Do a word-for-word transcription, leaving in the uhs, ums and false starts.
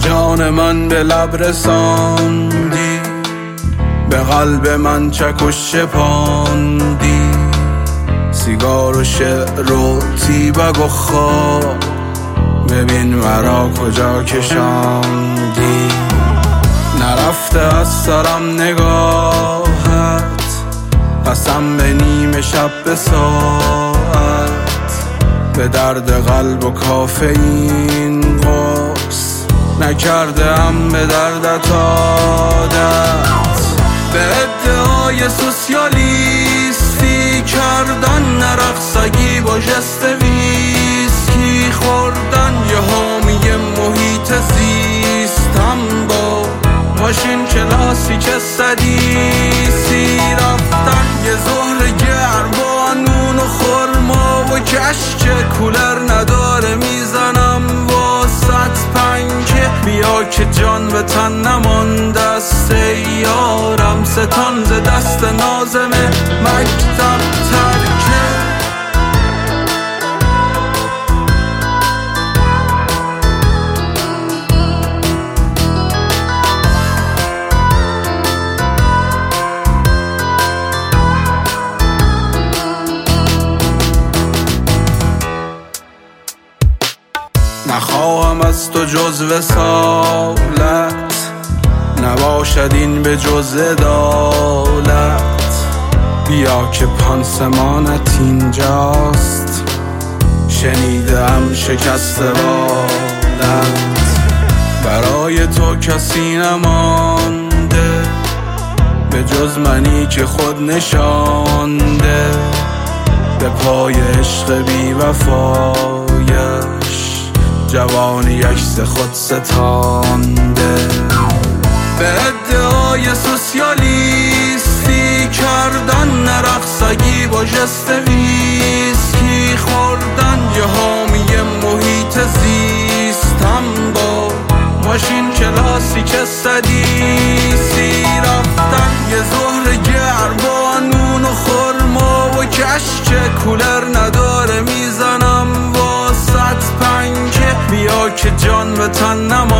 جان من به لب رساندی، به قلب من چکش شپاندی، سیگار و شعر و تیبگ و خواب، ببین مرا کجا کشاندی. نرفته از سرم نگاهت، قسم به نیمه شب به ساعت، به درد قلب و کافئین قرص نکرده ام به دردت عادت. به ادعای سوسیالیستی کردن نرقصگی با جست ویسکی خوردن، یه حامی محیط زیستم با ماشین کلاسی که سدیسی رفتن، یه ظهر گرم با نون و خرما و کشک کولر نداره میزنم واسط پنکه. بیا که جان به تن نمانده است یارم، ستان ز دست نازم مکتب ترکه. نخواهم از تو جز وصالت، نباشد این به جز عدالت. بیا که پانسمانت اینجاست، شنیدم شکست بالت. برای تو کسی نمانده به جز منی که خود نشانده، به پای عشق بی وفایش جوانی عکس خود ستانده. به ادعای سوسیالیستی کردن نرقصگی با جست ویسکی خوردن، یه حامی محیط زیستم با ماشین کلاسی که سدیسی رفتن، یه ظهر گرم با نون و خرما و کشک کولر نداره میزنم واسط پنکه. بیا که جان به تن نما